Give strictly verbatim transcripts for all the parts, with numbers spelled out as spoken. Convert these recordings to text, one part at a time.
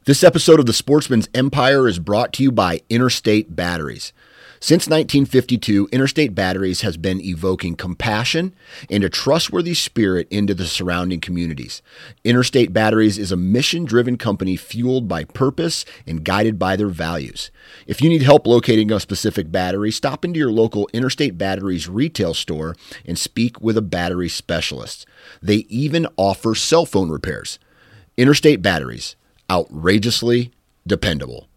This episode of The Sportsman's Empire is brought to you by Interstate Batteries. Since nineteen fifty-two, Interstate Batteries has been evoking compassion and a trustworthy spirit into the surrounding communities. Interstate Batteries is a mission-driven company fueled by purpose and guided by their values. If you need help locating a specific battery, stop into your local Interstate Batteries retail store and speak with a battery specialist. They even offer cell phone repairs. Interstate Batteries. Outrageously dependable.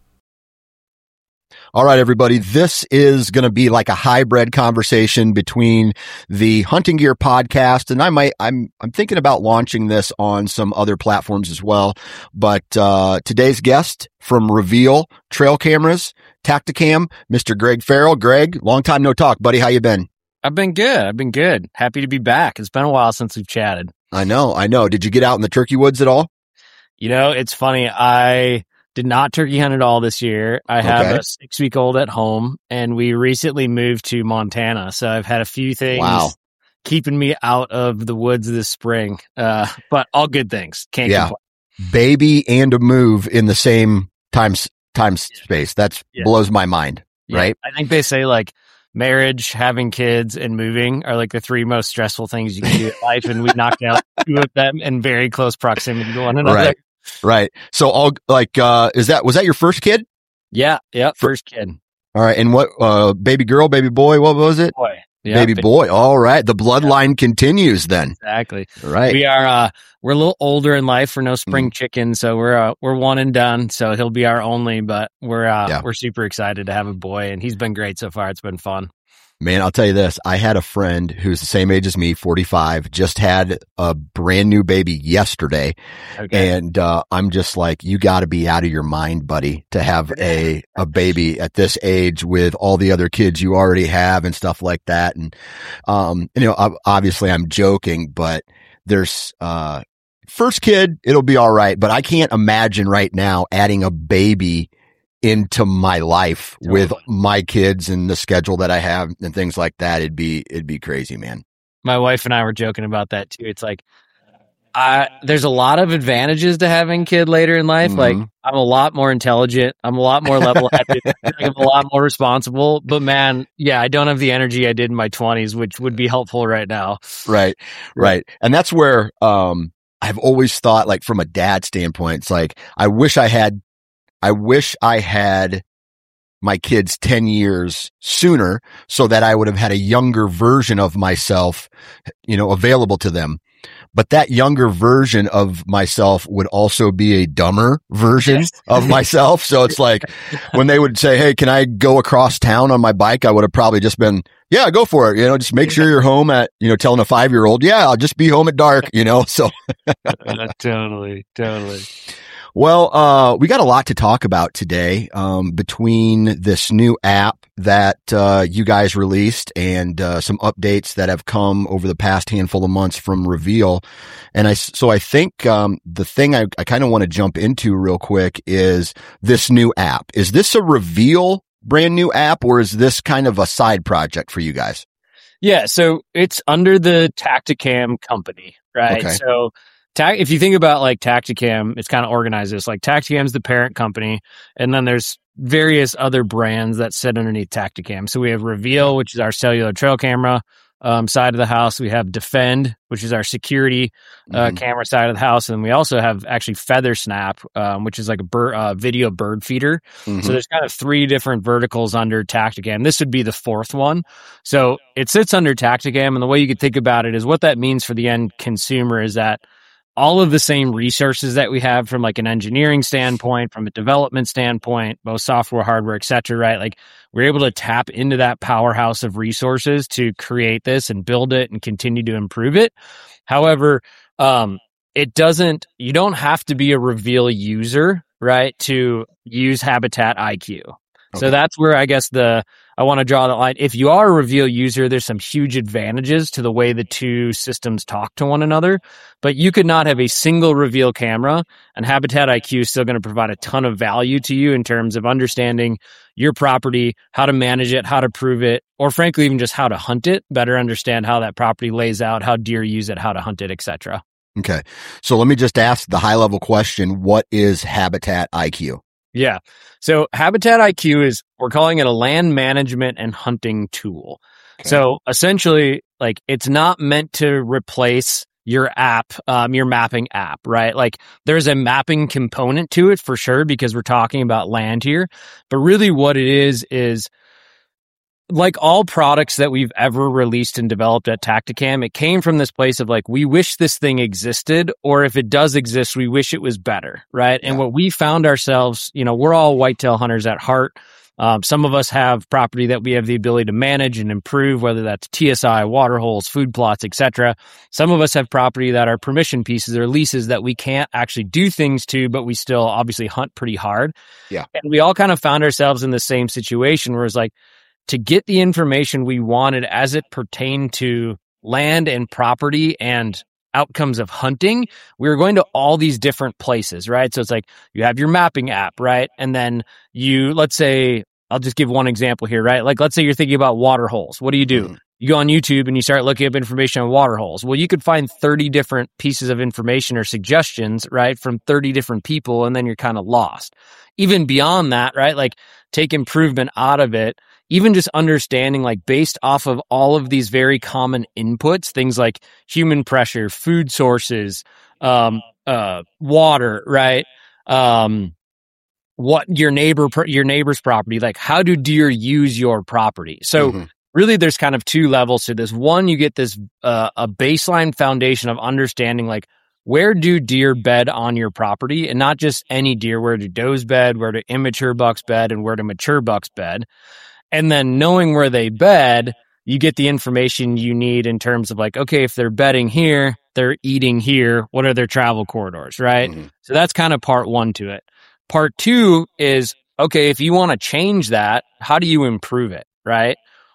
All right, everybody. This is going to be like a hybrid conversation between the Hunting Gear podcast, and I might, I'm, I'm thinking about launching this on some other platforms as well. But uh, today's guest from Reveal Trail Cameras, Tactacam, Mister Greg Farrell. Greg, long time no talk, buddy. How you been? I've been good. I've been good. Happy to be back. It's been a while since we've chatted. I know. I know. Did you get out in the turkey woods at all? You know, it's funny. I did not turkey hunt at all this year. I have Okay. a six-week-old at home, and we recently moved to Montana. So I've had a few things Wow. keeping me out of the woods this spring. Uh, but all good things. Can't Yeah. complain. Baby and a move in the same time, time space. That's Yeah. blows my mind, Yeah. right? I think they say like marriage, having kids, and moving are like the three most stressful things you can do in life. And we knocked out two of them in very close proximity to one another. Right. Right. So all like, uh, is that, was that your first kid? Yeah. Yeah. First kid. All right. And what, uh, baby girl, baby boy, what was it? Boy. Yeah, baby boy. All right. The bloodline continues then. Exactly. Right. We are, uh, we're a little older in life. We're no spring chicken. So we're, uh, we're one and done. So he'll be our only, but we're, uh, Yeah. we're super excited to have a boy, and he's been great so far. It's been fun. Man, I'll tell you this. I had a friend who's the same age as me, forty-five, just had a brand new baby yesterday. Okay. And, uh, I'm just like, you gotta be out of your mind, buddy, to have a, a baby at this age with all the other kids you already have and stuff like that. And, um, you know, ob- obviously I'm joking, but there's, uh, first kid, it'll be all right. But I can't imagine right now adding a baby into my life Totally. with my kids and the schedule that I have and things like that. It'd be, it'd be crazy, man. My wife and I were joking about that too. It's like, I, there's a lot of advantages to having a kid later in life. Mhm. Like, I'm a lot more intelligent. I'm a lot more level-headed. I'm a lot more responsible. But man, yeah, I don't have the energy I did in my twenties, which would be helpful right now. Right. Right. And that's where, um, I've always thought, like, from a dad standpoint, it's like, I wish I had, I wish I had my kids ten years sooner so that I would have had a younger version of myself, you know, available to them. But that younger version of myself would also be a dumber version Yes. of myself. So it's like when they would say, "Hey, can I go across town on my bike?" I would have probably just been, "Yeah, go for it." You know, just make sure you're home at, you know, telling a five year old, "Yeah, I'll just be home at dark," you know, so. Totally. Totally. Well, uh, we got a lot to talk about today, um, between this new app that, uh, you guys released and, uh, some updates that have come over the past handful of months from Reveal. And I, so I think, um, the thing I, I kind of want to jump into real quick is this new app. Is this a Reveal brand new app, or is this kind of a side project for you guys? Yeah, so it's under the Tactacam company, right? Okay. So ta- if you think about like Tactacam, it's kind of organized this. Like Tactacam's the parent company, and then there's various other brands that sit underneath Tactacam. So we have Reveal, which is our cellular trail camera um, side of the house. We have Defend, which is our security uh, Mhm. camera side of the house. And we also have actually Feather Snap, um, which is like a bir- uh, video bird feeder. Mhm. So there's kind of three different verticals under Tactacam. This would be the fourth one. So it sits under Tactacam, and the way you could think about it is what that means for the end consumer is that all of the same resources that we have from like an engineering standpoint, from a development standpoint, both software, hardware, et cetera, right? Like we're able to tap into that powerhouse of resources to create this and build it and continue to improve it. However, um, it doesn't, you don't have to be a Reveal user, right, to use Habitat I Q. So Okay. that's where I guess the, I want to draw the line. If you are a Reveal user, there's some huge advantages to the way the two systems talk to one another, but you could not have a single Reveal camera, and Habitat I Q is still going to provide a ton of value to you in terms of understanding your property, how to manage it, how to prove it, or frankly, even just how to hunt it, better understand how that property lays out, how deer use it, how to hunt it, et cetera. Okay. So let me just ask the high level question. What is Habitat I Q? Yeah. So Habitat I Q is, we're calling it a land management and hunting tool. Okay. So essentially, like, it's not meant to replace your app, um, your mapping app, right? Like, there's a mapping component to it for sure, because we're talking about land here. But really what it is, is like all products that we've ever released and developed at Tactacam, it came from this place of like, we wish this thing existed, or if it does exist, we wish it was better, right? Yeah. And what we found ourselves, you know, we're all whitetail hunters at heart. Um, some of us have property that we have the ability to manage and improve, whether that's T S I, water holes, food plots, et cetera. Some of us have property that are permission pieces or leases that we can't actually do things to, but we still obviously hunt pretty hard. Yeah. And we all kind of found ourselves in the same situation where it's like, to get the information we wanted as it pertained to land and property and outcomes of hunting, we were going to all these different places, right? So it's like you have your mapping app, right? And then you, let's say, I'll just give one example here, right? Like, let's say you're thinking about water holes. What do you do? Mm-hmm. You go on YouTube and you start looking up information on water holes. Well, you could find thirty different pieces of information or suggestions, right, from thirty different people, and then you're kind of lost. Even beyond that, right, like take improvement out of it. Even just understanding, like, based off of all of these very common inputs, things like human pressure, food sources, um, uh, water, right? Um, what your neighbor, your neighbor's property, like, how do deer use your property? So mm-hmm. really there's kind of two levels to this. One, you get this, uh, a baseline foundation of understanding, like, where do deer bed on your property? And not just any deer, where do does bed, where do immature bucks bed, and where do mature bucks bed? And then knowing where they bed, you get the information you need in terms of like, okay, if they're bedding here, they're eating here, what are their travel corridors, right? Mm-hmm. So that's kind of part one to it. Part two is, okay, if you want to change that, how do you improve it, right?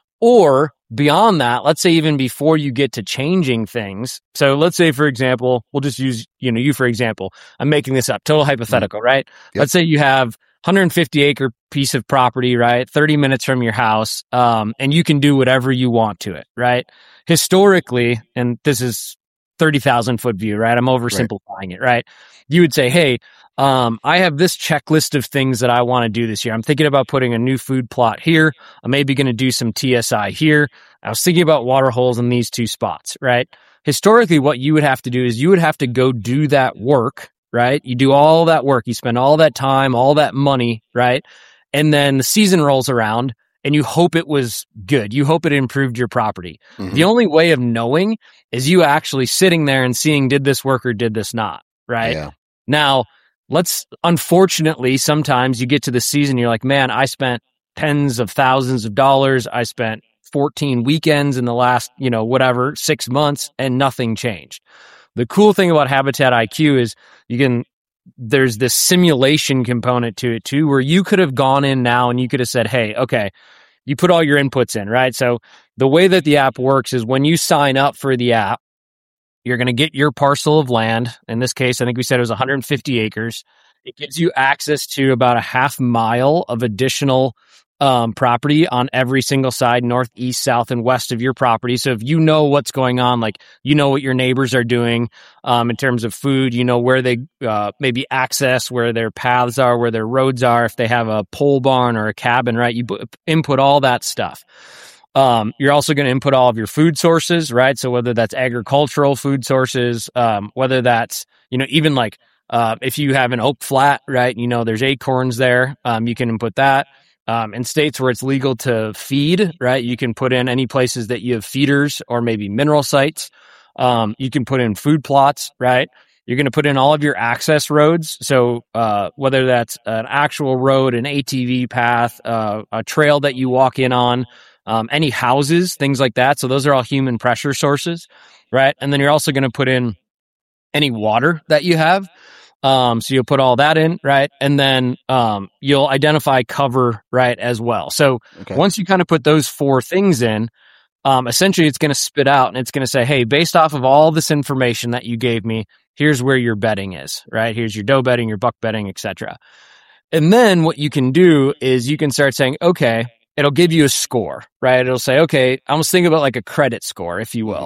Or beyond that, let's say even before you get to changing things. So let's say, for example, we'll just use, you know, you for example, I'm making this up, total hypothetical, mm-hmm. right? Yep. Let's say you have one hundred fifty acre piece of property, right? thirty minutes from your house. Um, and you can do whatever you want to it, right? Historically, and this is thirty thousand foot view, right? I'm oversimplifying right. it, right? You would say, hey, um, I have this checklist of things that I want to do this year. I'm thinking about putting a new food plot here. I'm maybe going to do some T S I here. I was thinking about water holes in these two spots, right? Historically, what you would have to do is you would have to go do that work, right? You do all that work, you spend all that time, all that money, right? And then the season rolls around and you hope it was good. You hope it improved your property. Mm-hmm. The only way of knowing is you actually sitting there and seeing, did this work or did this not, right? Yeah. Now, let's, unfortunately, sometimes you get to the season, you're like, man, I spent tens of thousands of dollars. I spent fourteen weekends in the last, you know, whatever, six months and nothing changed. The cool thing about Habitat I Q is you can, there's this simulation component to it too, where you could have gone in now and you could have said, hey, okay, you put all your inputs in, right? So the way that the app works is when you sign up for the app, you're going to get your parcel of land. In this case, I think we said it was one hundred fifty acres. It gives you access to about a half mile of additional um, property on every single side, north, east, south, and west of your property. So if you know what's going on, like you know what your neighbors are doing um, in terms of food, you know where they uh, maybe access, where their paths are, where their roads are, if they have a pole barn or a cabin, right? You input all that stuff. Um, you're also going to input all of your food sources, right? So whether that's agricultural food sources, um, whether that's, you know, even like uh, if you have an oak flat, right? You know, there's acorns there. Um, you can input that. Um, in states where it's legal to feed, right, you can put in any places that you have feeders or maybe mineral sites. Um, you can put in food plots, right? You're going to put in all of your access roads. So uh, whether that's an actual road, an A T V path, uh, a trail that you walk in on, um, any houses, things like that. So those are all human pressure sources, right? And then you're also going to put in any water that you have. Um, so you'll put all that in, right? And then, um, you'll identify cover, right, as well. So okay. Once you kind of put those four things in, um, essentially it's going to spit out and it's going to say, hey, based off of all this information that you gave me, here's where your bedding is, right? Here's your doe bedding, your buck bedding, et cetera. And then what you can do is you can start saying, okay, it'll give you a score, right? It'll say, okay, I almost think about like a credit score, if you will.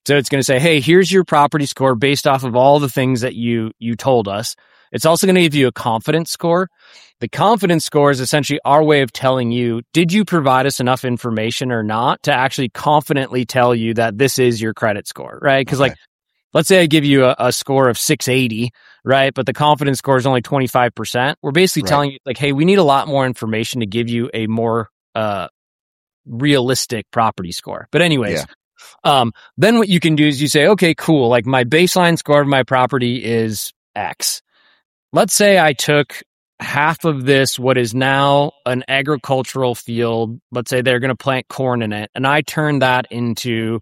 So it's going to say, hey, here's your property score based off of all the things that you you told us. It's also going to give you a confidence score. The confidence score is essentially our way of telling you, did you provide us enough information or not to actually confidently tell you that this is your credit score, right? Because okay. like, let's say I give you a, a score of six eighty, right? But the confidence score is only twenty-five percent. We're basically right. telling you like, hey, we need a lot more information to give you a more uh, realistic property score. But anyways, yeah. um, then what you can do is you say, okay, cool. Like my baseline score of my property is X. Let's say I took half of this, what is now an agricultural field. Let's say they're going to plant corn in it. And I turn that into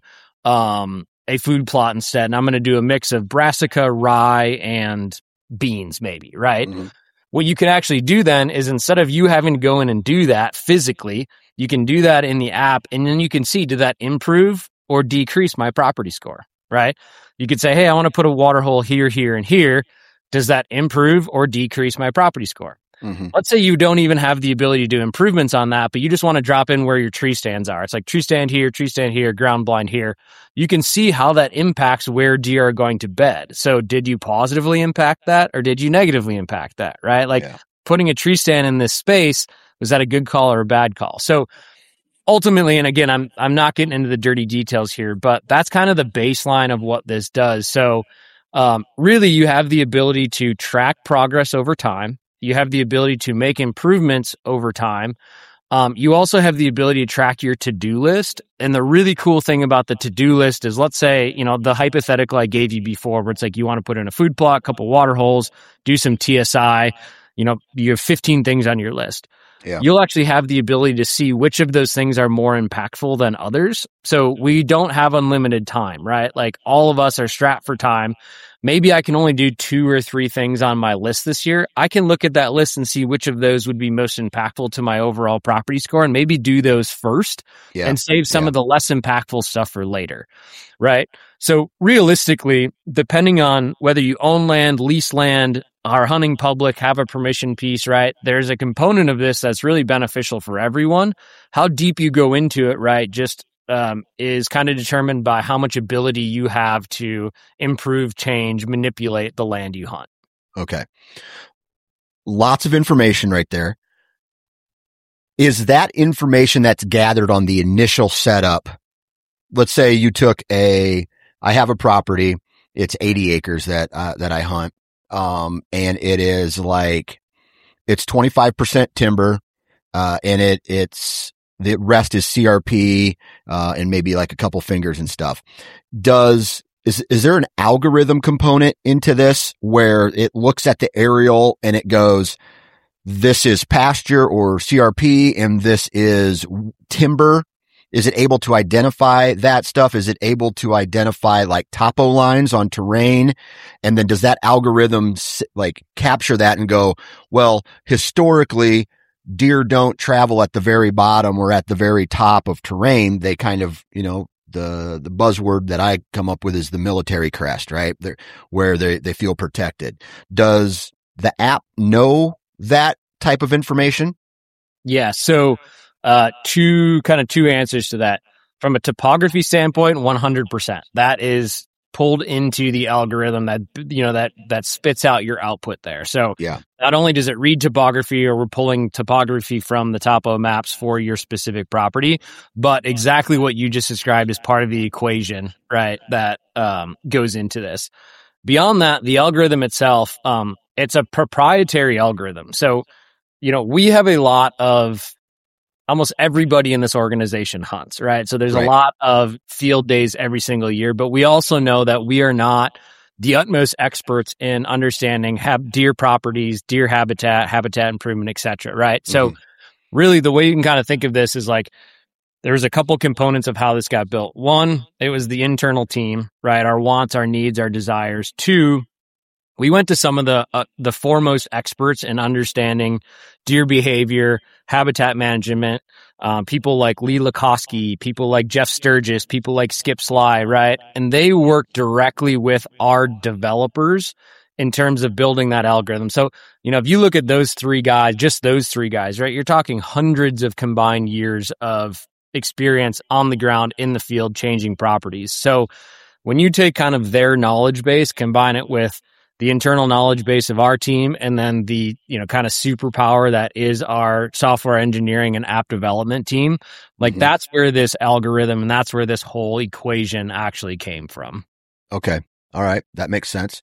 um, a food plot instead. And I'm going to do a mix of brassica, rye, and beans maybe, right? Mm-hmm. What you can actually do then is instead of you having to go in and do that physically, you can do that in the app. And then you can see, did that improve or decrease my property score, right? You could say, hey, I want to put a water hole here, here, and here. Does that improve or decrease my property score? Mm-hmm. Let's say you don't even have the ability to do improvements on that, but you just want to drop in where your tree stands are. It's like tree stand here, tree stand here, ground blind here. You can see how that impacts where deer are going to bed. So did you positively impact that or did you negatively impact that, right? Like yeah. putting a tree stand in this space, was that a good call or a bad call? So ultimately, and again, I'm I'm not getting into the dirty details here, but that's kind of the baseline of what this does. So Um, really, you have the ability to track progress over time. You have the ability to make improvements over time. Um, you also have the ability to track your to-do list. And the really cool thing about the to-do list is, let's say, you know, the hypothetical I gave you before, where it's like you want to put in a food plot, a couple water holes, do some T S I, you know, you have fifteen things on your list. Yeah. You'll actually have the ability to see which of those things are more impactful than others. So we don't have unlimited time, right? Like all of us are strapped for time. Maybe I can only do two or three things on my list this year. I can look at that list and see which of those would be most impactful to my overall property score and maybe do those first yeah. and save some yeah. of the less impactful stuff for later, right? So realistically, depending on whether you own land, lease land, are hunting public, have a permission piece, right? There's a component of this that's really beneficial for everyone. How deep you go into it, right, just um, is kind of determined by how much ability you have to improve, change, manipulate the land you hunt. Okay. Lots of information right there. Is that information that's gathered on the initial setup? Let's say you took a, I have a property, it's eighty acres that, uh, that I hunt. Um, and it is like, it's twenty-five percent timber, uh, and it, it's, the rest is C R P, uh, and maybe like a couple fingers and stuff. Does, is, is there an algorithm component into this where it looks at the aerial and it goes, this is pasture or C R P and this is timber? Is it able to identify that stuff? Is it able to identify like topo lines on terrain? And then does that algorithm like capture that and go, well, historically, deer don't travel at the very bottom or at the very top of terrain. They kind of, you know, the, the buzzword that I come up with is the military crest, right? They're, where they, they feel protected. Does the app know that type of information? Yeah. So, Uh, two kind of two answers to that. From a topography standpoint, one hundred percent. That is pulled into the algorithm that, you know, that, that spits out your output there. So yeah. Not only does it read topography, or we're pulling topography from the topo maps for your specific property, but exactly what you just described is part of the equation, right? That, um, goes into this. Beyond that, the algorithm itself, um, it's a proprietary algorithm. So, you know, we have a lot of, almost everybody in this organization hunts, right? So there's right. a lot of field days every single year, but we also know that we are not the utmost experts in understanding have deer properties, deer habitat, habitat improvement, et cetera, right? Mm-hmm. So really the way you can kind of think of this is like, there's a couple components of how this got built. One, it was the internal team, right? Our wants, our needs, our desires. Two, we went to some of the uh, the foremost experts in understanding deer behavior, habitat management, um, people like Lee Lakosky, people like Jeff Sturgis, people like Skip Sly, right? And they work directly with our developers in terms of building that algorithm. So, you know, if you look at those three guys, just those three guys, right, you're talking hundreds of combined years of experience on the ground, in the field, changing properties. So when you take kind of their knowledge base, combine it with the internal knowledge base of our team, and then the, you know, kind of superpower that is our software engineering and app development team, like mm-hmm. that's where this algorithm and that's where this whole equation actually came from. Okay. All right. That makes sense.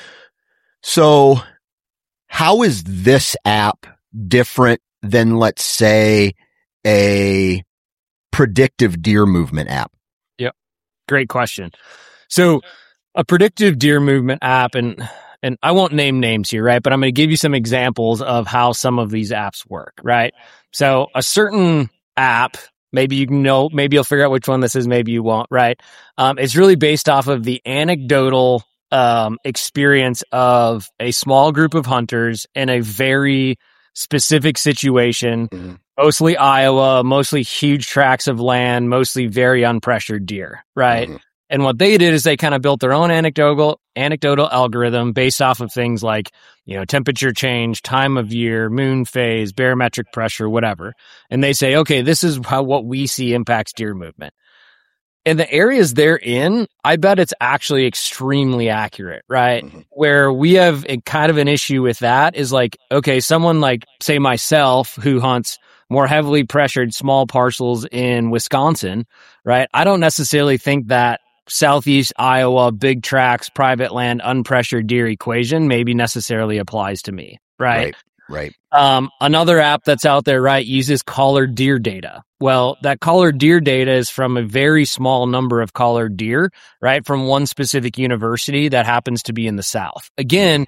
So how is this app different than, let's say, a predictive deer movement app? Yep. Great question. So a predictive deer movement app, and and I won't name names here, right? But I'm going to give you some examples of how some of these apps work, right? So a certain app, maybe you know, maybe you'll figure out which one this is, maybe you won't, right? Um, it's really based off of the anecdotal um, experience of a small group of hunters in a very specific situation, mm-hmm. mostly Iowa, mostly huge tracts of land, mostly very unpressured deer, right? Mm-hmm. And what they did is they kind of built their own anecdotal anecdotal algorithm based off of things like, you know, temperature change, time of year, moon phase, barometric pressure, whatever. And they say, okay, this is how what we see impacts deer movement. In the areas they're in, I bet it's actually extremely accurate, right? Mm-hmm. Where we have a kind of an issue with that is like, okay, someone like, say myself, who hunts more heavily pressured small parcels in Wisconsin, right? I don't necessarily think that Southeast Iowa, big tracts, private land, unpressured deer equation maybe necessarily applies to me, right? Right, right. Um, another app that's out there, right, uses collared deer data. Well, that collared deer data is from a very small number of collared deer, right, from one specific university that happens to be in the South. Again,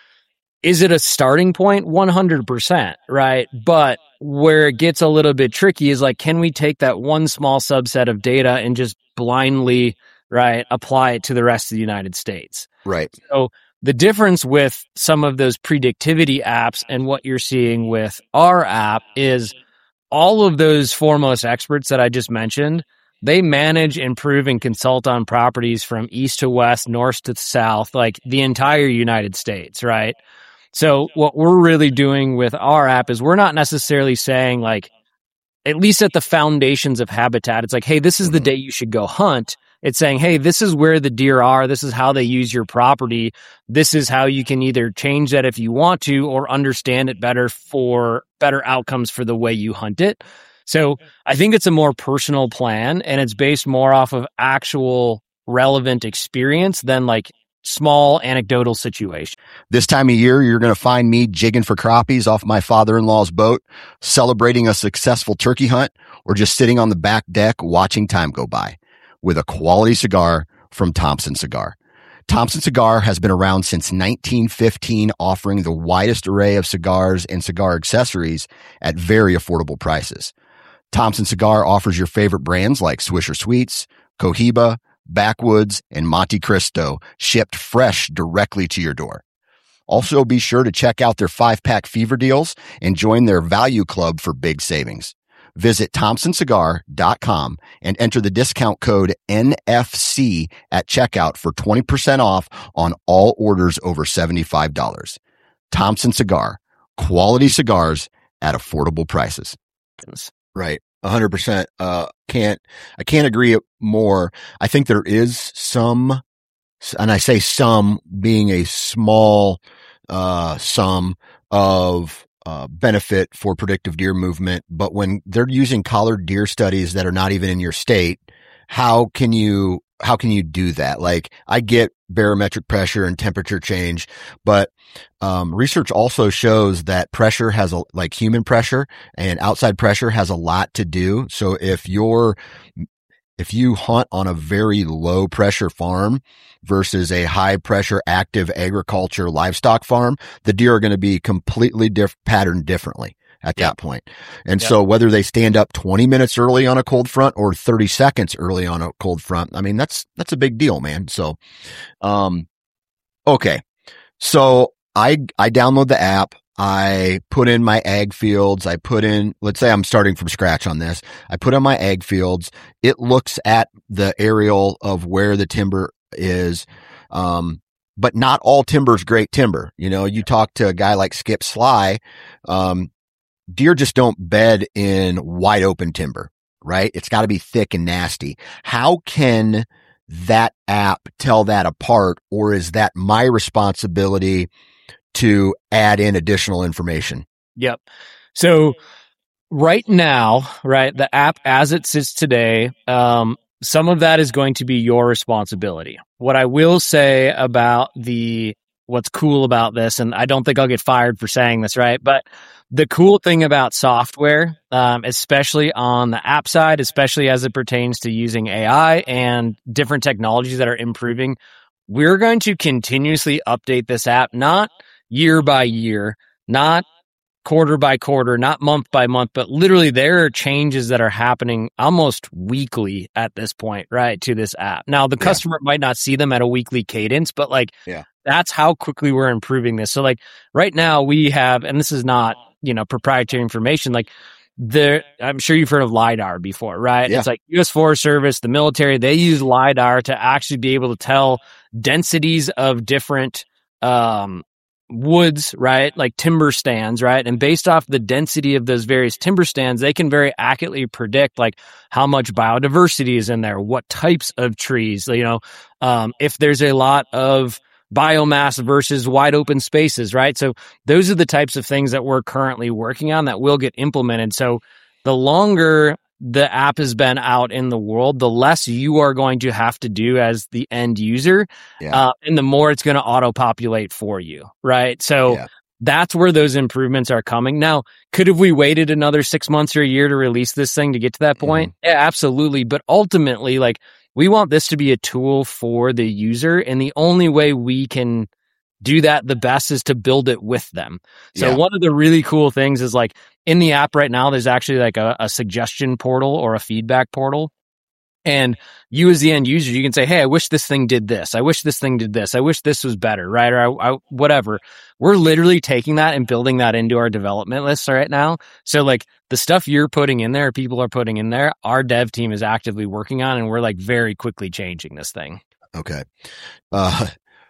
is it a starting point? one hundred percent, right? But where it gets a little bit tricky is like, can we take that one small subset of data and just blindly, right, apply it to the rest of the United States? Right. So the difference with some of those predictivity apps and what you're seeing with our app is all of those foremost experts that I just mentioned, they manage, improve, and consult on properties from east to west, north to south, like the entire United States, right? So what we're really doing with our app is we're not necessarily saying, like, at least at the foundations of habitat, it's like, hey, this is the day you should go hunt. It's saying, hey, this is where the deer are. This is how they use your property. This is how you can either change that if you want to or understand it better for better outcomes for the way you hunt it. So I think it's a more personal plan, and it's based more off of actual relevant experience than like small anecdotal situation. This time of year, you're going to find me jigging for crappies off my father-in-law's boat, celebrating a successful turkey hunt, or just sitting on the back deck watching time go by with a quality cigar from Thompson Cigar. Thompson Cigar has been around since nineteen fifteen, offering the widest array of cigars and cigar accessories at very affordable prices. Thompson Cigar offers your favorite brands like Swisher Sweets, Cohiba, Backwoods, and Monte Cristo, shipped fresh directly to your door. Also, be sure to check out their five-pack fever deals and join their value club for big savings. Visit thompson cigar dot com and enter the discount code N F C at checkout for twenty percent off on all orders over seventy-five dollars. Thompson Cigar, quality cigars at affordable prices. Right. A hundred percent. Uh, can't, I can't agree more. I think there is some, and I say some being a small, uh, sum of, uh, benefit for predictive deer movement. But when they're using collared deer studies that are not even in your state, how can you, how can you do that? Like, I get barometric pressure and temperature change, but um, research also shows that pressure has a, like human pressure and outside pressure has a lot to do. So if you're, if you hunt on a very low pressure farm versus a high pressure active agriculture livestock farm, the deer are going to be completely diff- patterned differently at that yep. point. And yep. so whether they stand up twenty minutes early on a cold front or thirty seconds early on a cold front, I mean, that's, that's a big deal, man. So, um, okay. So I, I download the app. I put in my ag fields. I put in, let's say I'm starting from scratch on this. I put in my ag fields. It looks at the aerial of where the timber is. Um, but not all timber is great timber. You know, you talk to a guy like Skip Sly, um, deer just don't bed in wide open timber, right? It's got to be thick and nasty. How can that app tell that apart, or is that my responsibility to add in additional information? Yep. So right now, right, the app as it sits today, um, some of that is going to be your responsibility. What I will say about the what's cool about this, and I don't think I'll get fired for saying this, right? But the cool thing about software, um, especially on the app side, especially as it pertains to using A I and different technologies that are improving, we're going to continuously update this app, not year by year, not quarter by quarter, not month by month, but literally there are changes that are happening almost weekly at this point, right, to this app. Now, the yeah. customer might not see them at a weekly cadence, but like yeah. that's how quickly we're improving this. So like right now we have, and this is not, you know, proprietary information, like there, I'm sure you've heard of LiDAR before, right? Yeah. It's like U S Forest Service, the military, they use LiDAR to actually be able to tell densities of different, um, woods, right? Like timber stands, right? And based off the density of those various timber stands, they can very accurately predict like how much biodiversity is in there, what types of trees, you know, um, if there's a lot of biomass versus wide open spaces, right? So those are the types of things that we're currently working on that will get implemented. So the longer the app has been out in the world, the less you are going to have to do as the end user, yeah. uh, and the more it's going to auto-populate for you, right? So yeah. that's where those improvements are coming. Now, could have we waited another six months or a year to release this thing to get to that point? Mm-hmm. Yeah, absolutely. But ultimately, like, we want this to be a tool for the user, and the only way we can do that the best is to build it with them. So yeah. one of the really cool things is like in the app right now, there's actually like a, a suggestion portal or a feedback portal. And you as the end user, you can say, hey, I wish this thing did this. I wish this thing did this. I wish this was better, right? Or I, I, whatever. We're literally taking that and building that into our development list right now. So like the stuff you're putting in there, people are putting in there, our dev team is actively working on, and we're like very quickly changing this thing. Okay. Uh,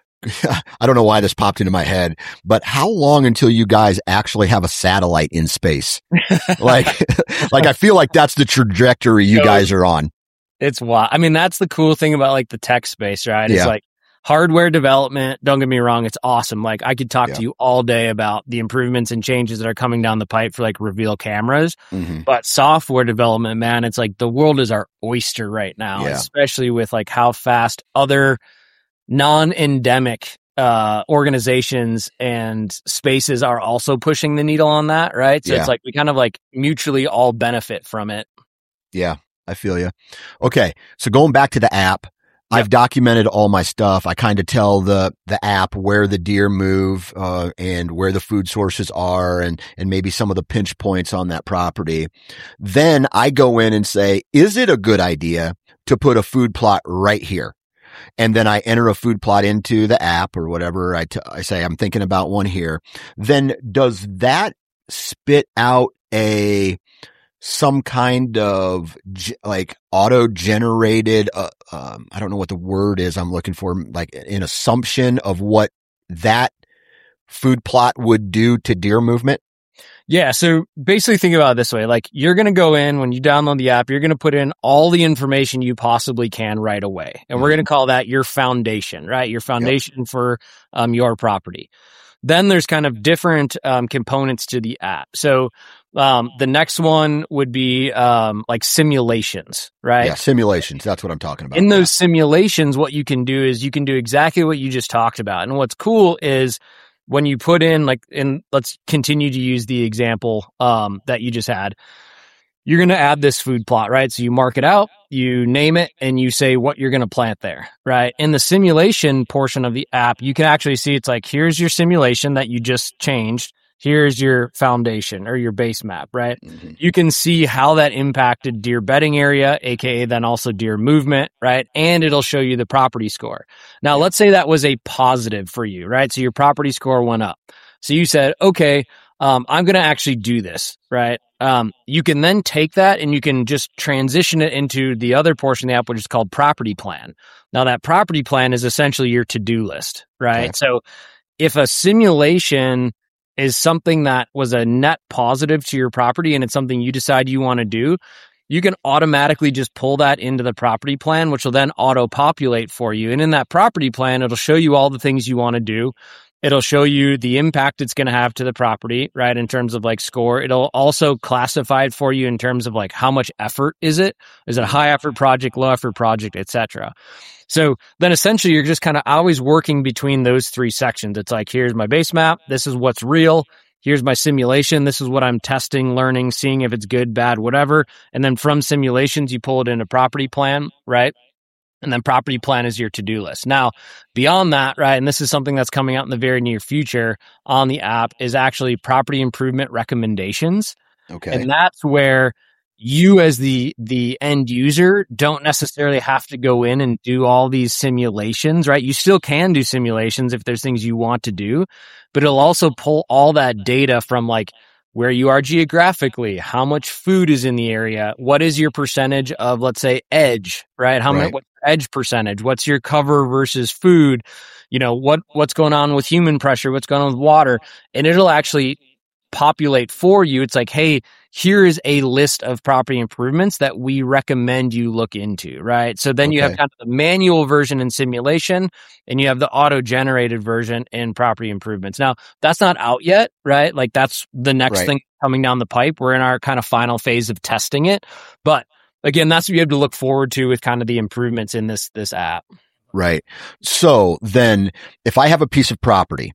I don't know why this popped into my head, but how long until you guys actually have a satellite in space? like, like I feel like that's the trajectory you so, guys are on. It's wild. I mean, that's the cool thing about like the tech space, right? It's yeah. like hardware development. Don't get me wrong. It's awesome. Like I could talk yeah. to you all day about the improvements and changes that are coming down the pipe for like reveal cameras, mm-hmm. but software development, man, it's like the world is our oyster right now, yeah. especially with like how fast other non-endemic uh, organizations and spaces are also pushing the needle on that, right? So yeah. it's like we kind of like mutually all benefit from it. Yeah, I feel you. Okay, so going back to the app, yep. I've documented all my stuff. I kind of tell the the app where the deer move uh, and where the food sources are, and and maybe some of the pinch points on that property. Then I go in and say, is it a good idea to put a food plot right here? And then I enter a food plot into the app or whatever. I, t- I say, I'm thinking about one here. Then does that spit out a, some kind of ge- like auto generated, uh, um, I don't know what the word is I'm looking for, like an assumption of what that food plot would do to deer movement? Yeah. So basically think about it this way. Like you're going to go in when you download the app, you're going to put in all the information you possibly can right away. And mm-hmm. we're going to call that your foundation, right? Your foundation yep. for um, your property. Then there's kind of different um, components to the app. So um, the next one would be um, like simulations, right? Yeah, simulations. That's what I'm talking about. In those yeah. simulations, what you can do is you can do exactly what you just talked about. And what's cool is when you put in like, and let's continue to use the example um, that you just had, you're going to add this food plot, right? So you mark it out, you name it, and you say what you're going to plant there, right? In the simulation portion of the app, you can actually see it's like, here's your simulation that you just changed. Here's your foundation or your base map, right? Mm-hmm. You can see how that impacted deer bedding area, aka then also deer movement, right? And it'll show you the property score. Now, yeah. let's say that was a positive for you, right? So your property score went up. So you said, okay, um, I'm going to actually do this, right? Um, you can then take that and you can just transition it into the other portion of the app, which is called property plan. Now, that property plan is essentially your to-do list, right? Okay. So if a simulation is something that was a net positive to your property and it's something you decide you want to do, you can automatically just pull that into the property plan, which will then auto-populate for you. And in that property plan, it'll show you all the things you want to do. It'll show you the impact it's going to have to the property, right? In terms of like score. It'll also classify it for you in terms of like how much effort is it? Is it a high effort project, low effort project, et cetera. So then essentially you're just kind of always working between those three sections. It's like, here's my base map. This is what's real. Here's my simulation. This is what I'm testing, learning, seeing if it's good, bad, whatever. And then from simulations, you pull it into property plan, right? And then property plan is your to-do list. Now, beyond that, right, and this is something that's coming out in the very near future on the app, is actually property improvement recommendations. Okay. And that's where you as the the end user don't necessarily have to go in and do all these simulations, right? You still can do simulations if there's things you want to do, but it'll also pull all that data from like where you are geographically, how much food is in the area, what is your percentage of, let's say, edge, right? How Right. much what's your edge percentage? What's your cover versus food? You know, what what's going on with human pressure? What's going on with water? And it'll actually populate for you. It's like, hey, here is a list of property improvements that we recommend you look into, right? So then you have Okay. kind of the manual version in simulation, and you have the auto-generated version in property improvements. Now, that's not out yet, right? Like that's the next Right. thing coming down the pipe. We're in our kind of final phase of testing it. But again, that's what you have to look forward to with kind of the improvements in this this app. Right. So then if I have a piece of property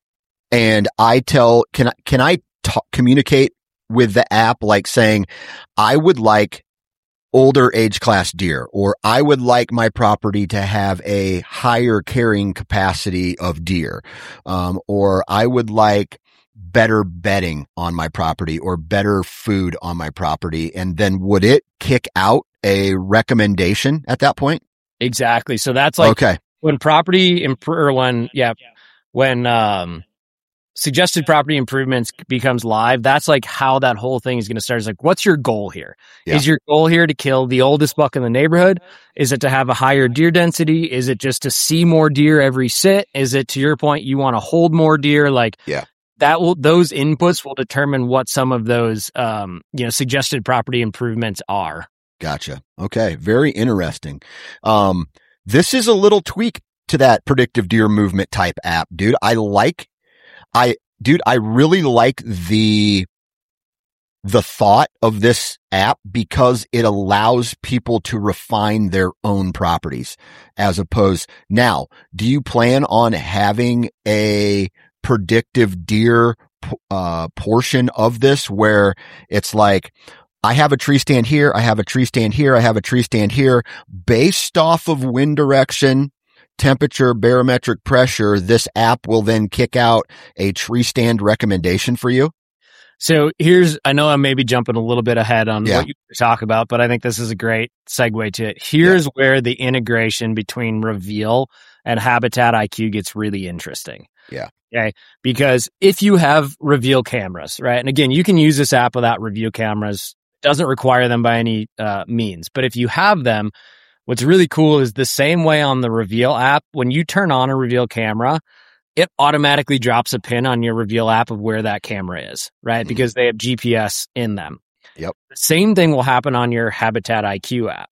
and I tell, can I, can I ta- communicate with the app, like saying, I would like older age class deer, or I would like my property to have a higher carrying capacity of deer, um, or I would like better bedding on my property or better food on my property. And then would it kick out a recommendation at that point? Exactly. So that's like Okay. when property imp- or when yeah, when um suggested property improvements becomes live, that's like how that whole thing is going to start. Is like, what's your goal here? Yeah. Is your goal here to kill the oldest buck in the neighborhood? Is it to have a higher deer density? Is it just to see more deer every sit? Is it, to your point, you want to hold more deer? Like, Yeah. that will, those inputs will determine what some of those, um, you know, suggested property improvements are. Gotcha. Okay. Very interesting. Um, this is a little tweak to that predictive deer movement type app, dude. I like, I, dude, I really like the, the thought of this app because it allows people to refine their own properties as opposed. Now, do you plan on having a predictive deer, uh, portion of this where it's like, I have a tree stand here, I have a tree stand here, I have a tree stand here, based off of wind direction, temperature, barometric pressure, this app will then kick out a tree stand recommendation for you? So here's, I know I'm maybe jumping a little bit ahead on Yeah. what you talk about, but I think this is a great segue to it. Here's yeah. where the integration between Reveal and Habitat I Q gets really interesting. Yeah. Okay. Because if you have Reveal cameras, right? And again, you can use this app without Reveal cameras. It doesn't require them by any uh, means. But if you have them, what's really cool is the same way on the Reveal app, when you turn on a Reveal camera, it automatically drops a pin on your Reveal app of where that camera is, right? Mm-hmm. Because they have G P S in them. Yep. The same thing will happen on your Habitat I Q app.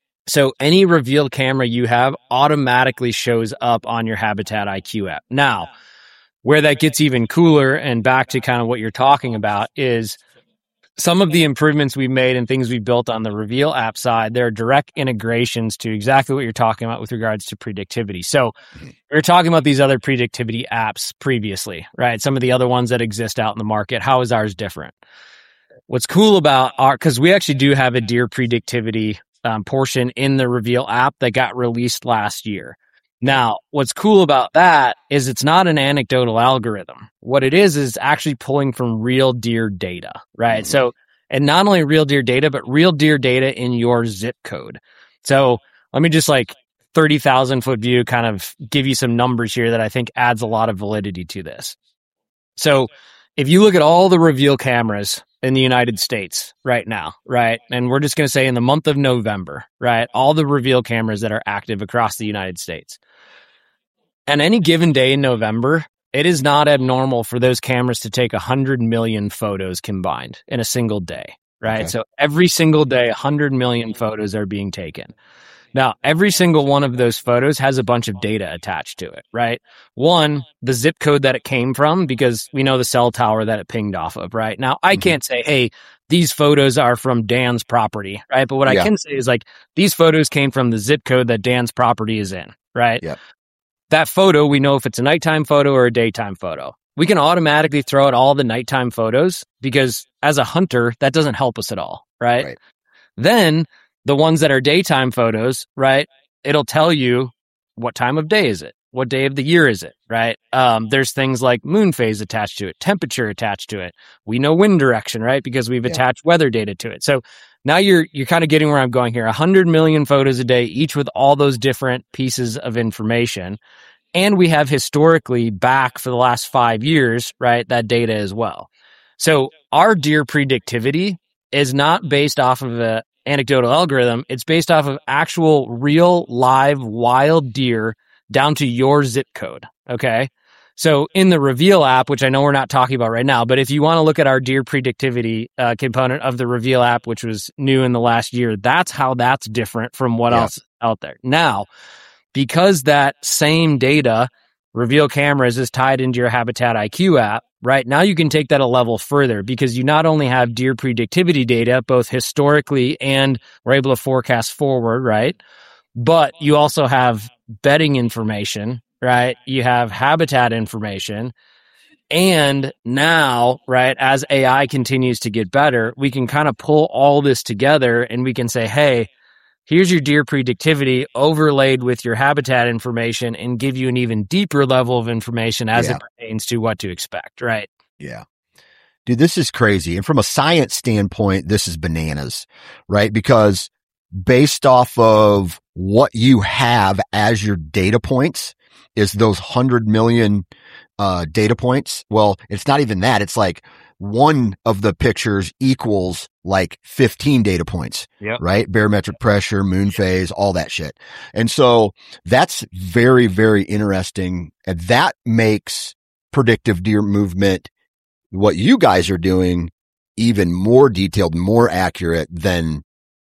So any Reveal camera you have automatically shows up on your Habitat I Q app. Now, where that gets even cooler and back to kind of what you're talking about is some of the improvements we've made and things we've built on the Reveal app side, there are direct integrations to exactly what you're talking about with regards to predictivity. So we were talking about these other predictivity apps previously, right? Some of the other ones that exist out in the market. How is ours different? What's cool about our, because we actually do have a deer predictivity um, portion in the Reveal app that got released last year. Now, what's cool about that is it's not an anecdotal algorithm. What it is is actually pulling from real deer data, right? Mm-hmm. So, and not only real deer data, but real deer data in your zip code. So let me just like thirty thousand foot view kind of give you some numbers here that I think adds a lot of validity to this. So if you look at all the Reveal cameras in the United States right now, right? And we're just going to say in the month of November, right? All the Reveal cameras that are active across the United States. And any given day in November, it is not abnormal for those cameras to take one hundred million photos combined in a single day, right? Okay. So every single day, one hundred million photos are being taken. Now, every single one of those photos has a bunch of data attached to it, right? One, the zip code that it came from, because we know the cell tower that it pinged off of, right? Now, I Mhm. can't say, hey, these photos are from Dan's property, right? But what Yeah. I can say is like, these photos came from the zip code that Dan's property is in, right? Yep. That photo, we know if it's a nighttime photo or a daytime photo. We can automatically throw out all the nighttime photos because as a hunter, that doesn't help us at all, right? Right. Then the ones that are daytime photos, right? It'll tell you what time of day is it? What day of the year is it, right? Um, there's things like moon phase attached to it, temperature attached to it. We know wind direction, right? Because we've Yeah. attached weather data to it. So now you're you're kind of getting where I'm going here. one hundred million photos a day, each with all those different pieces of information. And we have historically back for the last five years, right, that data as well. So our deer predictivity is not based off of an anecdotal algorithm. It's based off of actual real live wild deer down to your zip code. Okay. So in the Reveal app, which I know we're not talking about right now, but if you want to look at our deer predictivity uh, component of the Reveal app, which was new in the last year, that's how that's different from what Yeah. else is out there. Now, because that same data, Reveal Cameras, is tied into your Habitat I Q app, right? Now you can take that a level further because you not only have deer predictivity data, both historically and we're able to forecast forward, right? But you also have bedding information, right? You have habitat information. And now, right, as A I continues to get better, we can kind of pull all this together and we can say, hey, here's your deer predictivity overlaid with your habitat information and give you an even deeper level of information as Yeah. it pertains to what to expect, right? Yeah. Dude, this is crazy. And from a science standpoint, this is bananas, right? Because based off of what you have as your data points is those one hundred million uh, data points. Well, it's not even that. It's like one of the pictures equals like fifteen data points, Yep. right? Barometric pressure, moon phase, all that shit. And so that's very, very interesting. And that makes predictive deer movement, what you guys are doing, even more detailed, more accurate than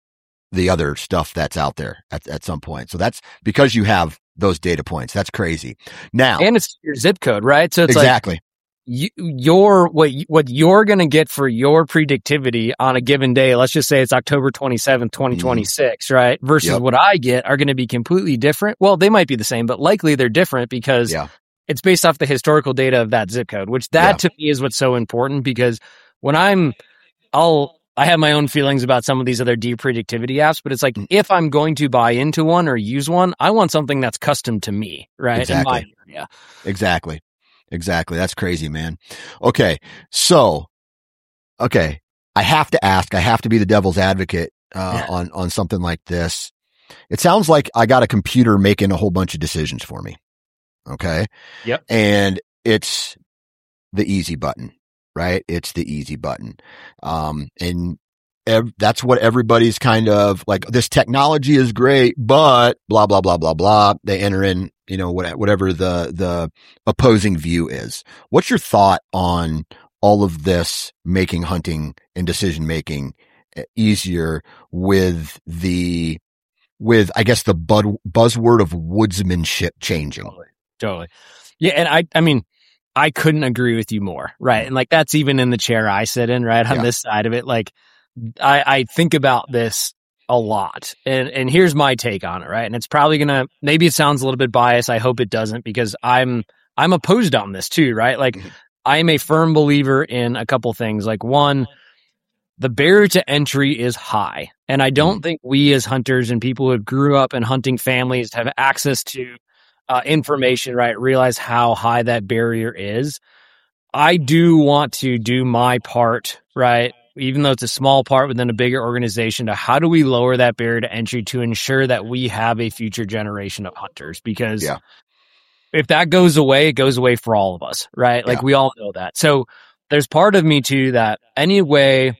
the other stuff that's out there at, at some point. So that's because you have those data points. That's crazy. Now, And it's your zip code, right? So it's exactly. like you, your what you- what you're going to get for your predictivity on a given day. Let's just say it's October twenty-seventh, twenty twenty-six, mm-hmm. right? Versus Yep. what I get are going to be completely different. Well, they might be the same, but likely they're different because Yeah. it's based off the historical data of that zip code, which that Yeah. to me is what's so important because when I'm, I'll, I have my own feelings about some of these other deer predictivity apps, but it's like, if I'm going to buy into one or use one, I want something that's custom to me, right? Exactly. In my area. Exactly. Exactly. That's crazy, man. Okay. So, okay. I have to ask, I have to be the devil's advocate, uh, Yeah. on, on something like this. It sounds like I got a computer making a whole bunch of decisions for me. Okay. Yep. And it's the easy button, right? It's the easy button. Um, and ev- that's what everybody's kind of like, this technology is great, but blah, blah, blah, blah, blah. They enter in, you know, what, whatever the, the opposing view is. What's your thought on all of this making hunting and decision making easier with the, with, I guess, the bud, buzzword of woodsmanship changing? Totally. Totally. Yeah. And I, I mean, I couldn't agree with you more. Right. And like, that's even in the chair I sit in, right? On Yeah. this side of it. Like, I, I think about this a lot and, and here's my take on it. Right. And it's probably going to, maybe it sounds a little bit biased. I hope it doesn't because I'm, I'm opposed on this too. Right. Like Mhm. I am a firm believer in a couple things. Like one, the barrier to entry is high. And I don't Mhm. think we as hunters and people who grew up in hunting families have access to uh, information, right? Realize how high that barrier is. I do want to do my part, right? Even though it's a small part within a bigger organization, to how do we lower that barrier to entry to ensure that we have a future generation of hunters? Because Yeah. if that goes away, it goes away for all of us, right? Like Yeah. we all know that. So there's part of me too that any way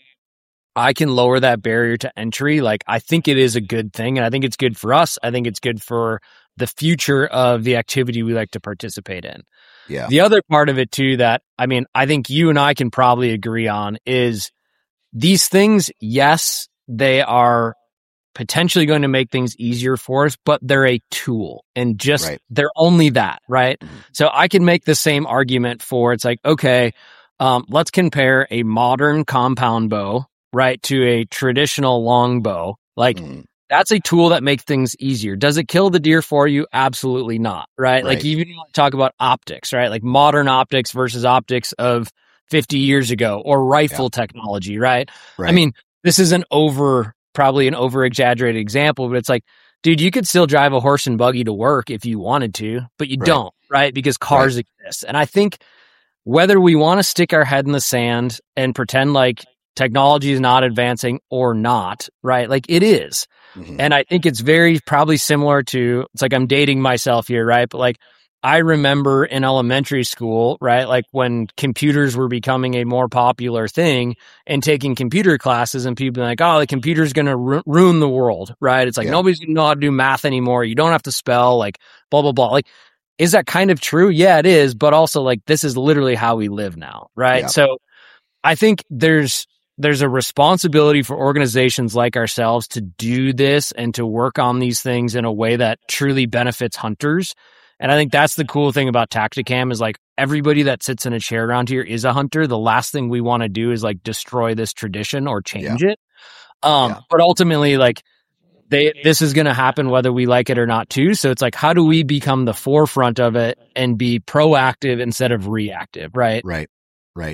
I can lower that barrier to entry, like I think it is a good thing. And I think it's good for us. I think it's good for the future of the activity we like to participate in. Yeah. The other part of it too that, I mean, I think you and I can probably agree on is these things, yes, they are potentially going to make things easier for us, but they're a tool and just, right. they're only that, right? Mm-hmm. So I can make the same argument for, it's like, okay, um, let's compare a modern compound bow, right, to a traditional long bow. Like, mm-hmm. that's a tool that makes things easier. Does it kill the deer for you? Absolutely not, right? right. Like, even when you talk about optics, right? Like modern optics versus optics of fifty years ago, or rifle yeah. technology, right? right? I mean, this is an over, probably an over exaggerated example, but it's like, dude, you could still drive a horse and buggy to work if you wanted to, but you right. don't, right? Because cars right. exist. And I think whether we want to stick our head in the sand and pretend like technology is not advancing or not, right? Like, it is. Mm-hmm. And I think it's very probably similar to, it's like I'm dating myself here, right? But like, I remember in elementary school, right? Like when computers were becoming a more popular thing and taking computer classes, and people being like, oh, the computer's going to ru- ruin the world, right? It's like, yeah. nobody's going to know how to do math anymore. You don't have to spell, like, blah, blah, blah. Like, is that kind of true? Yeah, it is. But also, like, this is literally how we live now, right? Yeah. So I think there's, there's a responsibility for organizations like ourselves to do this and to work on these things in a way that truly benefits hunters. And I think that's the cool thing about Tactacam is like everybody that sits in a chair around here is a hunter. The last thing we want to do is like destroy this tradition or change yeah. it. Um, yeah. But ultimately, like they, this is going to happen whether we like it or not too. So it's like, how do we become the forefront of it and be proactive instead of reactive? Right. Right. Right.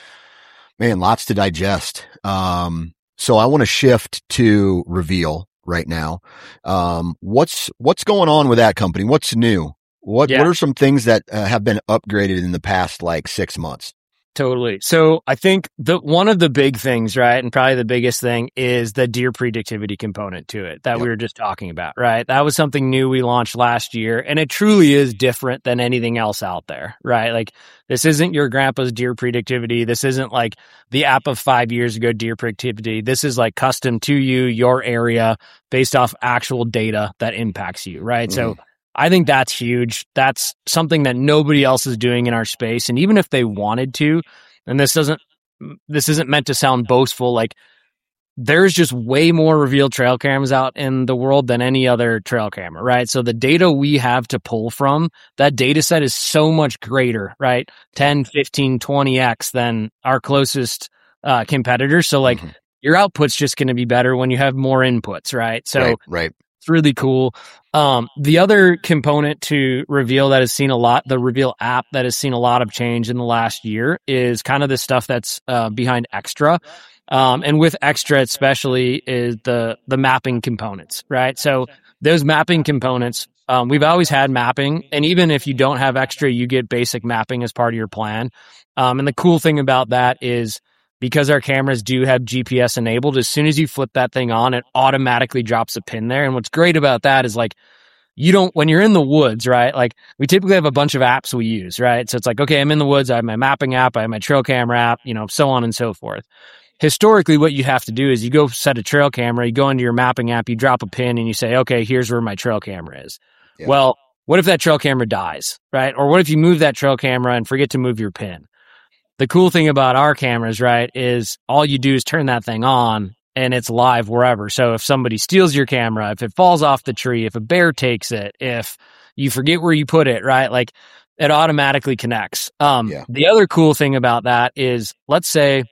Man, lots to digest. Um, so I want to shift to Reveal right now. Um, what's, what's going on with that company? What's new? What, yeah. what are some things that uh, have been upgraded in the past like six months? Totally. So I think the one of the big things, right, and probably the biggest thing is the deer predictivity component to it that yep. we were just talking about, right? That was something new we launched last year, and it truly is different than anything else out there, right? Like, this isn't your grandpa's deer predictivity. This isn't like the app of five years ago deer predictivity. This is like custom to you, your area, based off actual data that impacts you, right? Mm-hmm. So I think that's huge. That's something that nobody else is doing in our space. And even if they wanted to, and this doesn't, this isn't meant to sound boastful, like there's just way more Reveal trail cameras out in the world than any other trail camera, right? So the data we have to pull from, that data set is so much greater, right? ten, fifteen, twenty x than our closest uh, competitors. So like mm-hmm. your output's just going to be better when you have more inputs, right? So right, right. it's really cool. Um, the other component to Reveal that has seen a lot, the Reveal app that has seen a lot of change in the last year is kind of the stuff that's uh, behind Extra. Um, and with Extra especially is the the mapping components, right? So those mapping components, um, we've always had mapping. And even if you don't have Extra, you get basic mapping as part of your plan. Um, and the cool thing about that is, because our cameras do have G P S enabled, as soon as you flip that thing on, it automatically drops a pin there. And what's great about that is like, you don't, when you're in the woods, right? Like we typically have a bunch of apps we use, right? So it's like, okay, I'm in the woods. I have my mapping app. I have my trail camera app, you know, so on and so forth. Historically, what you have to do is you go set a trail camera, you go into your mapping app, you drop a pin and you say, okay, here's where my trail camera is. Yeah. Well, what if that trail camera dies, right? Or what if you move that trail camera and forget to move your pin? The cool thing about our cameras, right, is all you do is turn that thing on and it's live wherever. So if somebody steals your camera, if it falls off the tree, if a bear takes it, if you forget where you put it, right, like it automatically connects. Um, yeah. The other cool thing about that is, let's say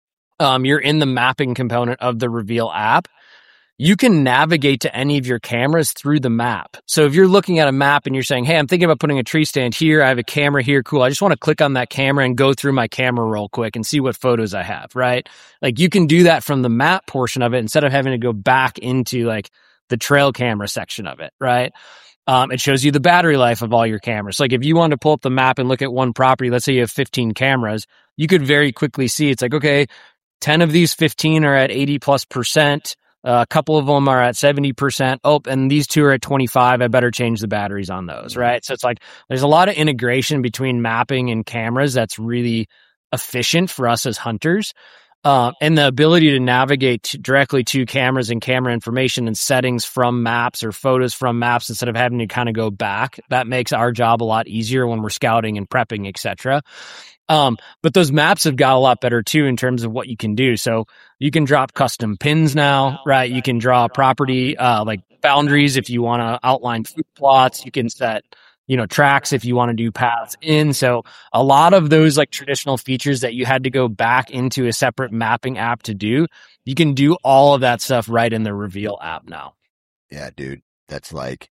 um, you're in the mapping component of the Reveal app. You can navigate to any of your cameras through the map. So if you're looking at a map and you're saying, hey, I'm thinking about putting a tree stand here. I have a camera here. Cool. I just want to click on that camera and go through my camera real quick and see what photos I have, right? Like you can do that from the map portion of it instead of having to go back into like the trail camera section of it, right? Um, it shows you the battery life of all your cameras. Like if you want to pull up the map and look at one property, let's say you have fifteen cameras, you could very quickly see it's like, okay, ten of these fifteen are at eighty plus percent. Uh, a couple of them are at seventy percent. Oh, and these two are at twenty-five. I better change the batteries on those, right? So it's like there's a lot of integration between mapping and cameras that's really efficient for us as hunters. Uh, and the ability to navigate to, directly to cameras and camera information and settings from maps or photos from maps instead of having to kind of go back. That makes our job a lot easier when we're scouting and prepping, et cetera. Um, but those maps have got a lot better too in terms of what you can do. So you can drop custom pins now, right? You can draw property, uh, like boundaries if you want to outline food plots. You can set, you know, tracks if you want to do paths in. So a lot of those like traditional features that you had to go back into a separate mapping app to do, you can do all of that stuff right in the Reveal app now. Yeah, dude. That's like,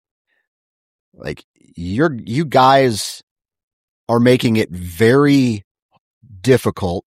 like you're, you guys are making it very difficult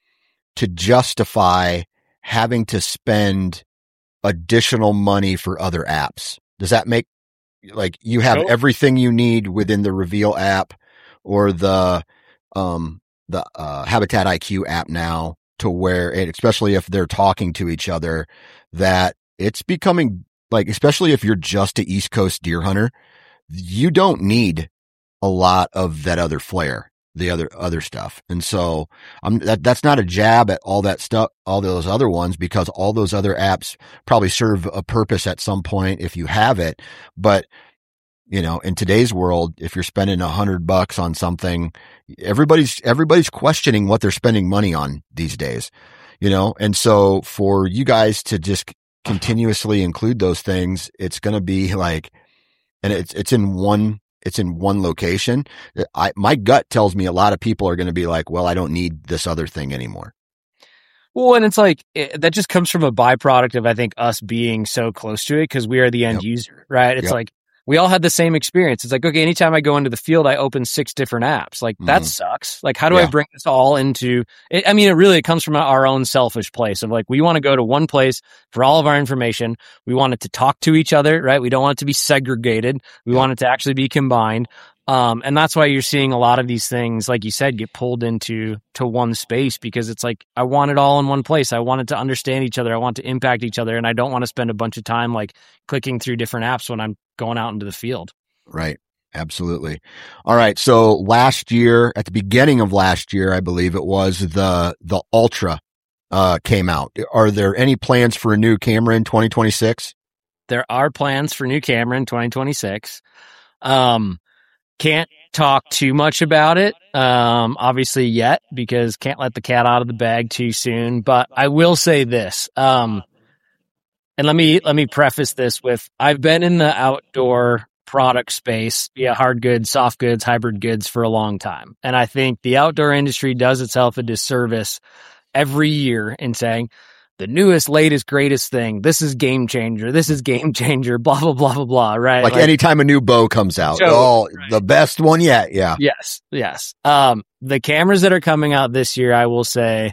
to justify having to spend additional money for other apps. Does that make, like, you have Nope. everything you need within the Reveal app or the, um, the, uh, Habitat I Q app now, to where, and especially if they're talking to each other, that it's becoming like, especially if you're just an East Coast deer hunter, you don't need a lot of that other flair, the other, other stuff. And so I'm that, that's not a jab at all that stuff, all those other ones, because all those other apps probably serve a purpose at some point if you have it. But, you know, in today's world, if you're spending a hundred bucks on something, everybody's, everybody's questioning what they're spending money on these days, you know? And so for you guys to just continuously include those things, it's going to be like, and it's, it's in one, it's in one location. I, my gut tells me a lot of people are going to be like, well, I don't need this other thing anymore. Well, and it's like, it, that just comes from a byproduct of, I think, us being so close to it because we are the end Yep. user, right? It's Yep. like, we all had the same experience. It's like, okay, anytime I go into the field, I open six different apps. Like, that Mhm. sucks. Like, how do Yeah. I bring this all into it? I mean, it really, it comes from our own selfish place of like, we want to go to one place for all of our information. We want it to talk to each other, right? We don't want it to be segregated. We Yeah. want it to actually be combined. Um, and that's why you're seeing a lot of these things, like you said, get pulled into to one space because it's like, I want it all in one place. I want it to understand each other. I want to impact each other. And I don't want to spend a bunch of time like clicking through different apps when I'm going out into the field. Right. Absolutely. All right. So last year, at the beginning of last year, I believe it was, the, the Ultra, uh, came out. Are there any plans for a new camera in twenty twenty-six? There are plans for new camera in twenty twenty-six. Um, can't talk too much about it, um, obviously yet, because can't let the cat out of the bag too soon. But I will say this, um, and let me let me preface this with, I've been in the outdoor product space, yeah, hard goods, soft goods, hybrid goods for a long time, and I think the outdoor industry does itself a disservice every year in saying the newest, latest, greatest thing. This is game changer. This is game changer. Blah blah blah blah blah. Right? Like, like anytime a new bow comes out, So, oh, right. the best one yet. Yeah. Yes, yes. Um, the cameras that are coming out this year, I will say,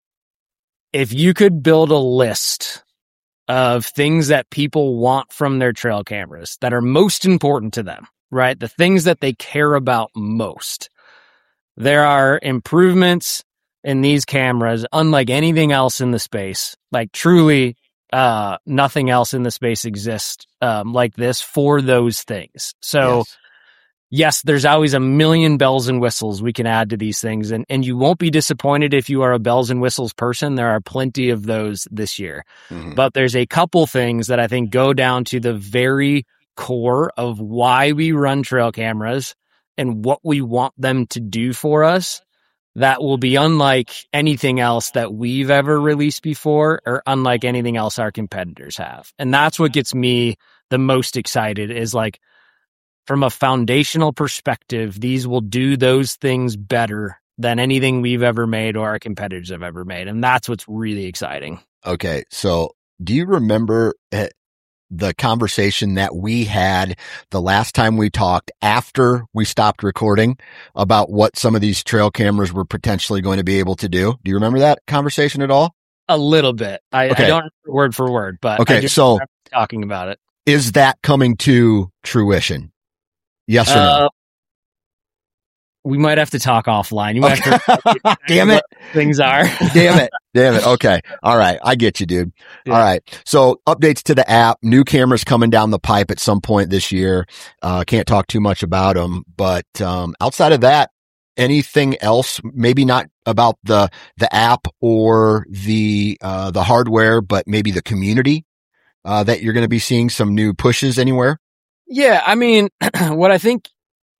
if you could build a list of things that people want from their trail cameras that are most important to them, right? The things that they care about most. There are improvements in these cameras unlike anything else in the space. Like, truly, uh, nothing else in the space exists um, like this for those things. So, Yes. yes, there's always a million bells and whistles we can add to these things. And, and you won't be disappointed if you are a bells and whistles person. There are plenty of those this year. Mhm. But there's a couple things that I think go down to the very core of why we run trail cameras and what we want them to do for us that will be unlike anything else that we've ever released before or unlike anything else our competitors have. And that's what gets me the most excited is like, from a foundational perspective, these will do those things better than anything we've ever made or our competitors have ever made. And that's what's really exciting. Okay. So do you remember uh, the conversation that we had the last time we talked after we stopped recording about what some of these trail cameras were potentially going to be able to do? Do you remember that conversation at all? A little bit. I, Okay. I don't remember word for word, but Okay, I just so- remember talking about it. Is that coming to fruition? Yes or no? Uh, we might have to talk offline. You might have to Damn it. things are. Damn it. Damn it. Okay. All right. I get you, dude. Yeah. All right. So updates to the app, new cameras coming down the pipe at some point this year. Uh, can't talk too much about them, but, um, outside of that, anything else, maybe not about the, the app or the, uh, the hardware, but maybe the community, uh, that you're going to be seeing some new pushes anywhere? Yeah, I mean, what I think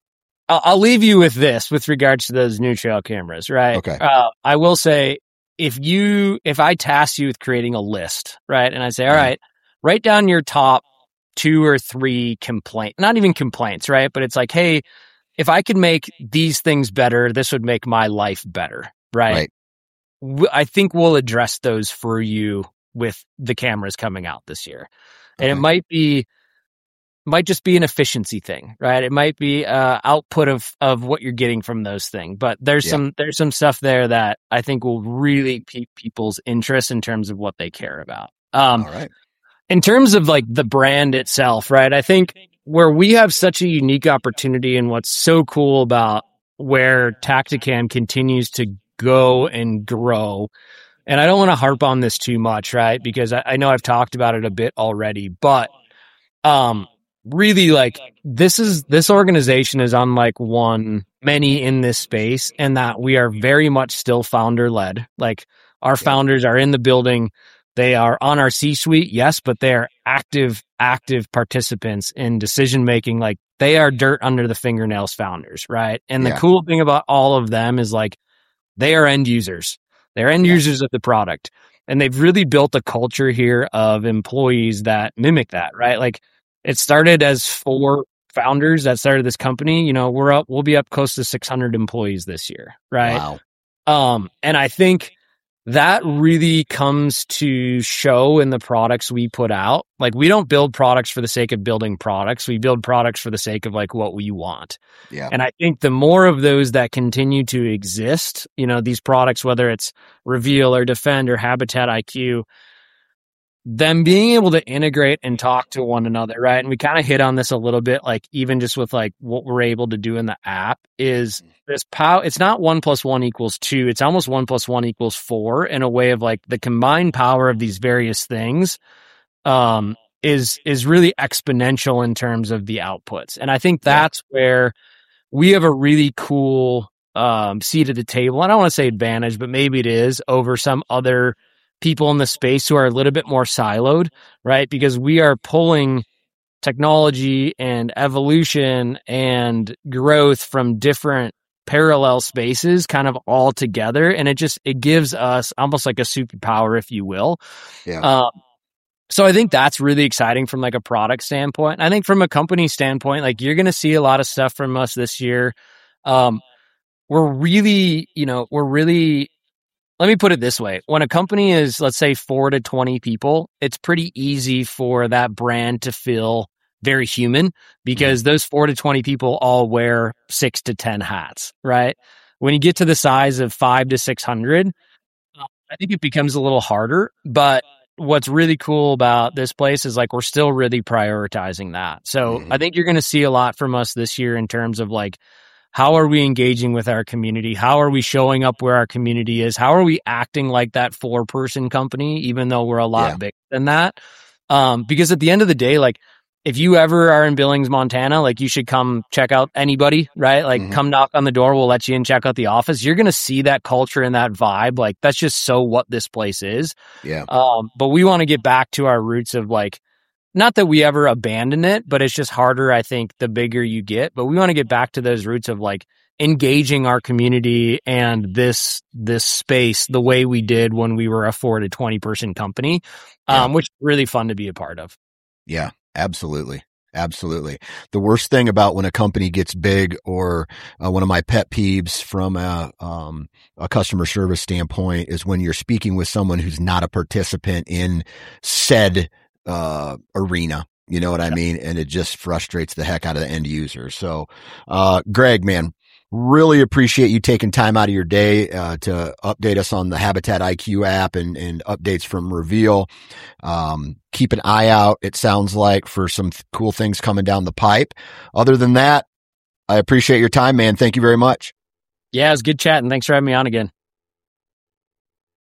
I'll, I'll leave you with this with regards to those new trail cameras, right? Okay. Uh, I will say, if you, if I task you with creating a list, right, and I say, all Mhm. right, write down your top two or three complaint, not even complaints, right? But it's like, hey, if I could make these things better, this would make my life better, right? Right. W- I think we'll address those for you with the cameras coming out this year. And it Okay. might be, might just be an efficiency thing, right? It might be uh, output of of what you're getting from those things. But there's Yeah. some there's some stuff there that I think will really pique people's interest in terms of what they care about. Um, All right. in terms of like the brand itself, right? I think where we have such a unique opportunity and what's so cool about where Tactacam continues to go and grow. And I don't want to harp on this too much, right? Because I, I know I've talked about it a bit already, but um, really like this is this organization is unlike one many in this space, and that we are very much still founder led. Like our founders are in the building. They are on our C-suite, yes, but they are active, active participants in decision making. Like they are dirt under the fingernails founders, right? And the Yeah. cool thing about all of them is like they are end users. They're end Yeah. users of the product. And they've really built a culture here of employees that mimic that, right? Like it started as four founders that started this company. You know, we're up, we'll be up close to six hundred employees this year, right? Wow. Um, and I think that really comes to show in the products we put out. Like we don't build products for the sake of building products. We build products for the sake of like what we want. Yeah. And I think the more of those that continue to exist, you know, these products, whether it's Reveal or Defend or Habitat I Q, them being able to integrate and talk to one another, right? And we kind of hit on this a little bit, like even just with like what we're able to do in the app is this power. It's not one plus one equals two. It's almost one plus one equals four in a way of like the combined power of these various things um, is, is really exponential in terms of the outputs. And I think that's yeah. where we have a really cool um, seat at the table. I don't want to say advantage, but maybe it is over some other people in the space who are a little bit more siloed, right? Because we are pulling technology and evolution and growth from different parallel spaces kind of all together. And it just, it gives us almost like a superpower, if you will. Yeah. Um, so I think that's really exciting from like a product standpoint. I think from a company standpoint, like you're going to see a lot of stuff from us this year. Um, we're really, you know, we're really, let me put it this way. When a company is, let's say, four to twenty people, it's pretty easy for that brand to feel very human because mm-hmm. those four to twenty people all wear six to ten hats, right? When you get to the size of five to six hundred, I think it becomes a little harder. But what's really cool about this place is like we're still really prioritizing that. So mm-hmm. I think you're going to see a lot from us this year in terms of like, how are we engaging with our community? How are we showing up where our community is? How are we acting like that four-person company, even though we're a lot yeah. bigger than that? Um, because at the end of the day, like, if you ever are in Billings, Montana, like, you should come check out anybody, right? Like, mm-hmm. come knock on the door. We'll let you in, check out the office. You're going to see that culture and that vibe. Like, that's just so what this place is. Yeah. Um, but we want to get back to our roots of, like, not that we ever abandon it, but it's just harder, I think, the bigger you get. But we want to get back to those roots of like engaging our community and this this space the way we did when we were a four to twenty person company, um, yeah. which is really fun to be a part of. Yeah, absolutely. Absolutely. The worst thing about when a company gets big, or uh, one of my pet peeves from a, um, a customer service standpoint, is when you're speaking with someone who's not a participant in said uh, arena, you know what I mean? And it just frustrates the heck out of the end user. So, uh, Greg, man, really appreciate you taking time out of your day, uh, to update us on the Habitat I Q app and, and updates from Reveal. Um, keep an eye out, it sounds like, for some th- cool things coming down the pipe. Other than that, I appreciate your time, man. Thank you very much. Yeah, it was good chatting. Thanks for having me on again.